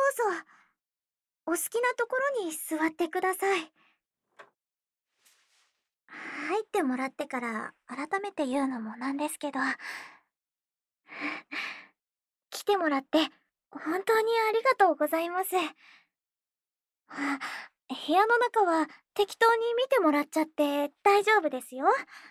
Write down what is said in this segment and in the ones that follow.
うぞ。お好きなところに座ってください。入ってもらってから改めて言うのもなんですけど、来てもらって本当にありがとうございます。あ、部屋の中は適当に見てもらっちゃって大丈夫ですよ。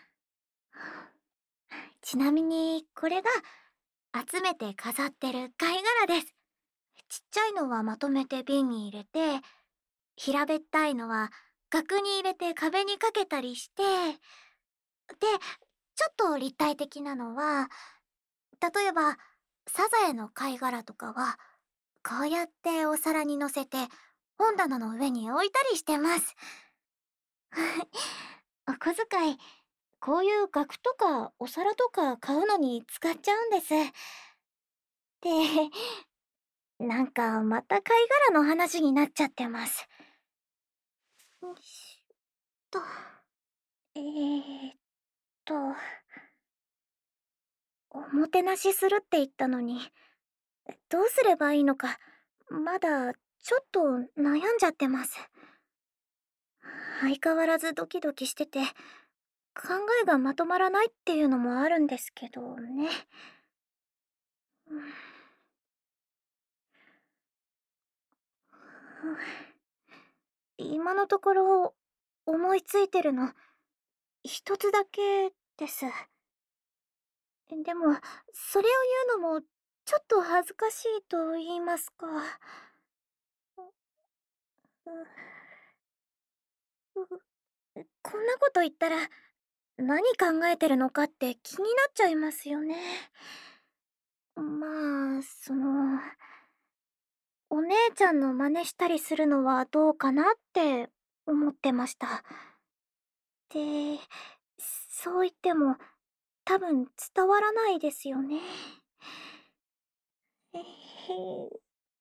ちなみにこれが集めて飾ってる貝殻です。ちっちゃいのはまとめて瓶に入れて、平べったいのは額に入れて壁にかけたりして、で、ちょっと立体的なのは、例えばサザエの貝殻とかはこうやってお皿に乗せて本棚の上に置いたりしてます。お小遣い、こういう額とかお皿とか買うのに使っちゃうんです。で、なんかまた貝殻の話になっちゃってます。よいしょっと。えーっと、おもてなしするって言ったのに、どうすればいいのか、まだちょっと悩んじゃってます。相変わらずドキドキしてて、考えがまとまらないっていうのもあるんですけどね。うん、今のところ思いついてるの一つだけです。でも、それを言うのもちょっと恥ずかしいと言いますか。こんなこと言ったら何考えてるのかって気になっちゃいますよね。まあ、お姉ちゃんの真似したりするのはどうかなって思ってました。で、そう言っても多分伝わらないですよね。えへ、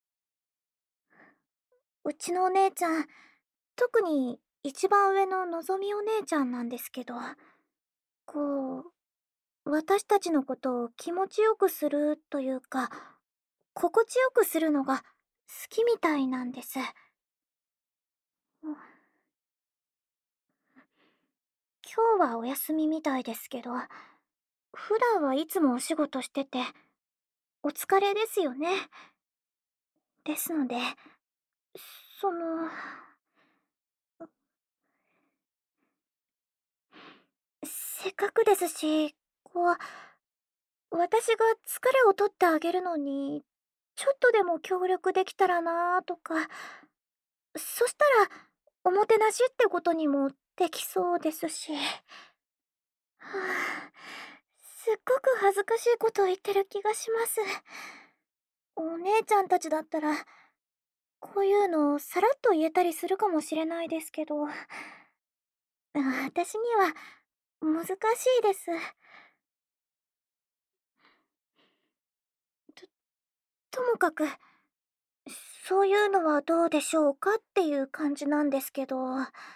うちのお姉ちゃん、特に一番上ののぞみお姉ちゃんなんですけど、こ私たちのことを気持ちよくするというか、心地よくするのが好きみたいなんです。うん、今日はお休みみたいですけど、普段はいつもお仕事してて、お疲れですよね。ですので、その、せっかくですし、私が疲れを取ってあげるのに、ちょっとでも協力できたらなとか、そしたら、おもてなしってことにもできそうですし。はあ、すっごく恥ずかしいことを言ってる気がします。お姉ちゃんたちだったら、こういうのをさらっと言えたりするかもしれないですけど、私には難しいです。と、ともかく、そういうのはどうでしょうかっていう感じなんですけど、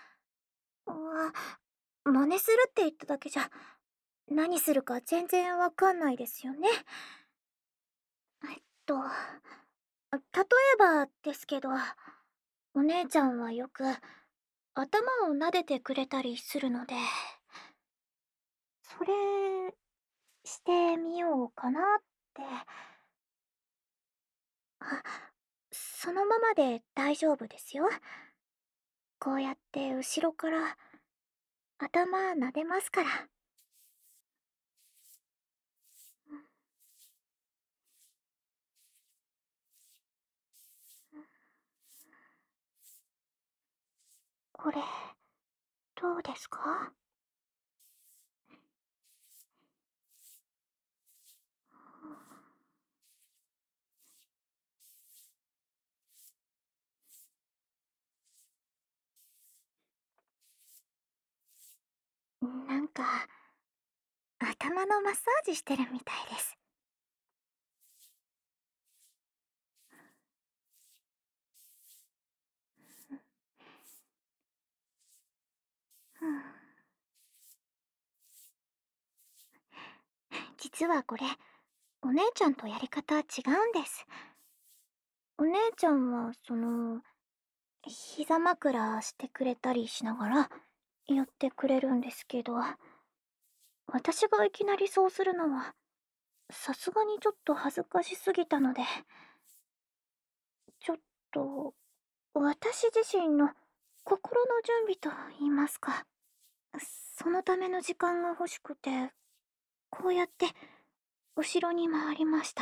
真似するって言っただけじゃ、何するか全然わかんないですよね。例えばですけど、お姉ちゃんはよく頭を撫でてくれたりするので、それしてみようかなって。あ、そのままで大丈夫ですよ。こうやって後ろから頭撫でますから。これ、どうですか？なんか、頭のマッサージしてるみたいです。うん、実はこれ、お姉ちゃんとやり方違うんです。 お姉ちゃんは、膝枕してくれたりしながら、やってくれるんですけど、私がいきなりそうするのは、さすがにちょっと恥ずかしすぎたので、ちょっと、私自身の心の準備と言いますか、そのための時間が欲しくて、こうやって後ろに回りました。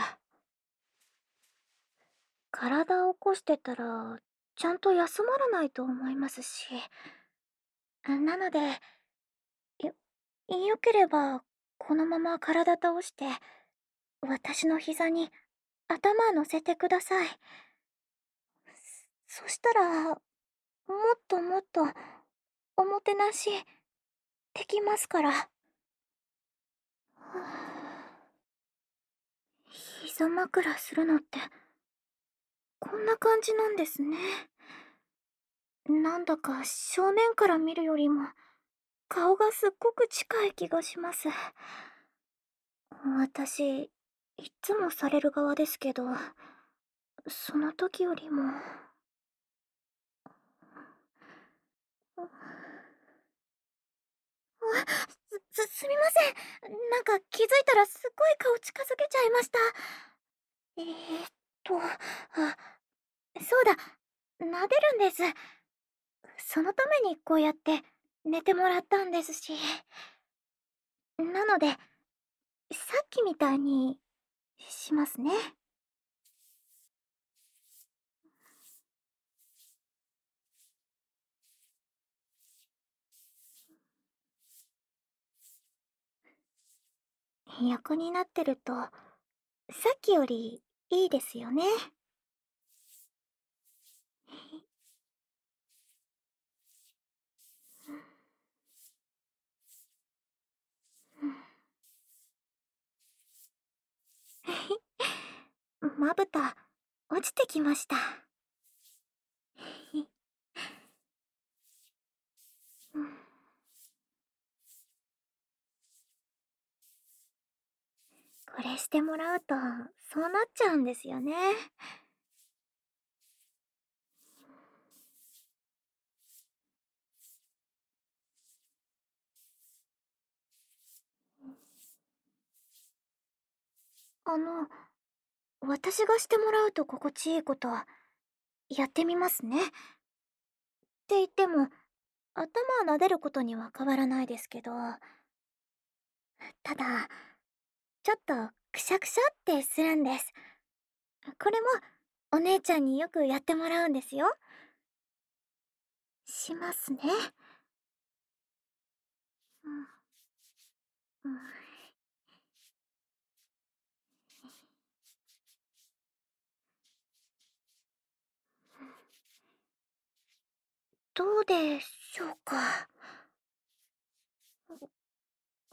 体を起こしてたら、ちゃんと休まらないと思いますし、なので、よ、よければ、このまま体倒して、私の膝に頭乗せてください。そしたら、もっともっと、おもてなし、できますから。はあ、膝枕するのって、こんな感じなんですね。なんだか正面から見るよりも、顔がすっごく近い気がします。私、いっつもされる側ですけど、その時よりも。すみません。なんか気づいたらすっごい顔近づけちゃいました。えーっそうだ、撫でるんです。そのためにこうやって寝てもらったんですし。なので、さっきみたいにしますね。横になってると、さっきよりいいですよね。まぶた、落ちてきました。これしてもらうと、そうなっちゃうんですよね。あの、私がしてもらうと心地いいこと、やってみますね。って言っても、頭を撫でることには変わらないですけど、ただ、ちょっとくしゃくしゃってするんです。これも、お姉ちゃんによくやってもらうんですよ。しますね。うん、うん。どうでしょうか。うん。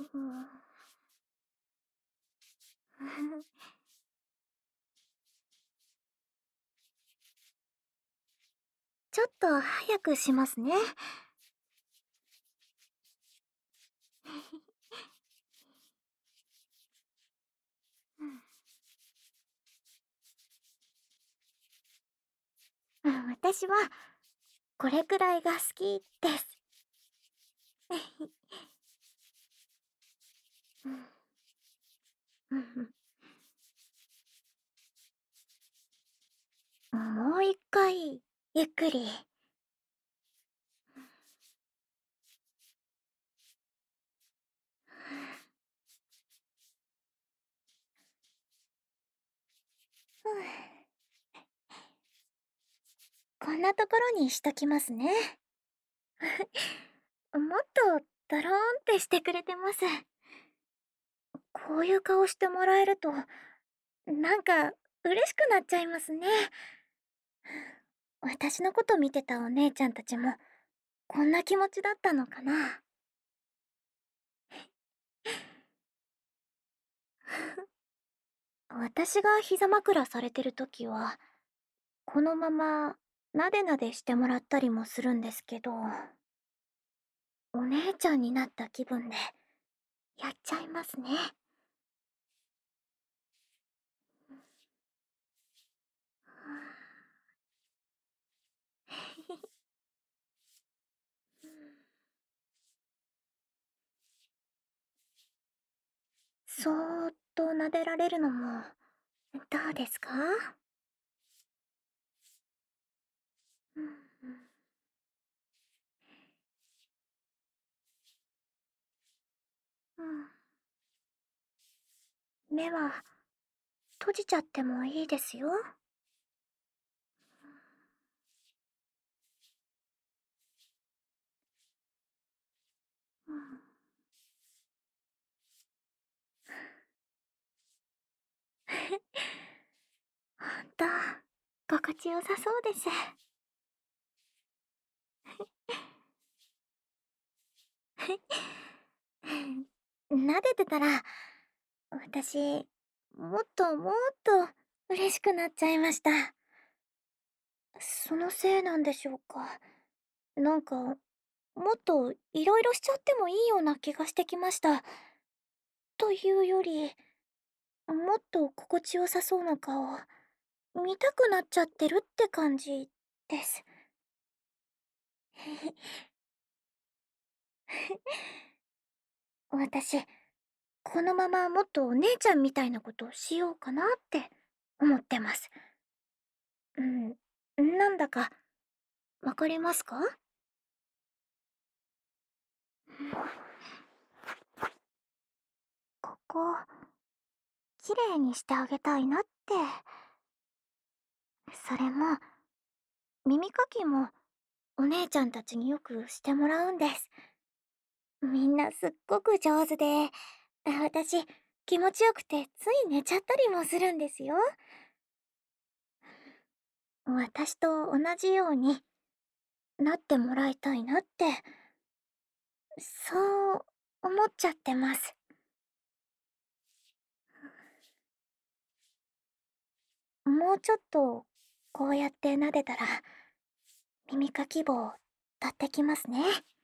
ちょっと早くしますね。うん、私はこれくらいが好きです。うん、うん、うん。もう一回、ゆっくり。うん、こんなところにしときますね。もっとドローンってしてくれてます。こういう顔してもらえると、なんか嬉しくなっちゃいますね。私のこと見てたお姉ちゃんたちも、こんな気持ちだったのかな。私が膝枕されてる時は、このままなでなでしてもらったりもするんですけど、お姉ちゃんになった気分でやっちゃいますね。 そーっと撫でられるのも、どうですか？うんうんうん。目は閉じちゃってもいいですよ。うん。ほんと、心地よさそうです。撫でてたら、私、もっともっと嬉しくなっちゃいました。そのせいなんでしょうか。なんか、もっといろいろしちゃってもいいような気がしてきました。というより、もっと心地よさそうな顔、見たくなっちゃってるって感じです。私、このままもっとお姉ちゃんみたいなことをしようかなって思ってます。うん、なんだかわかりますか？ここ、綺麗にしてあげたいなって。それも、耳かきもお姉ちゃんたちによくしてもらうんです。みんなすっごく上手で、私、気持ちよくてつい寝ちゃったりもするんですよ。私と同じようになってもらいたいなって、そう思っちゃってます。もうちょっと、こうやって撫でたら、耳かき棒、取ってきますね。